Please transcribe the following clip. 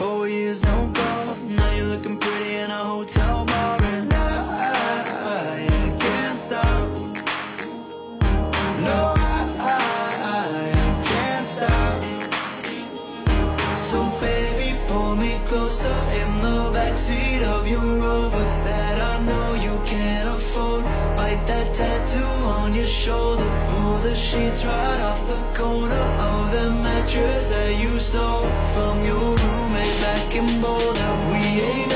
4 years, no calls. Now you're looking pretty in a hotel bar, and I can't stop. No, I can't stop. So baby, pull me closer in the backseat of your Rover that I know you can't afford. Bite that tattoo on your shoulder. Pull the sheets right off the corner of the mattress that you stole from your roommate back in Boulder. We ain't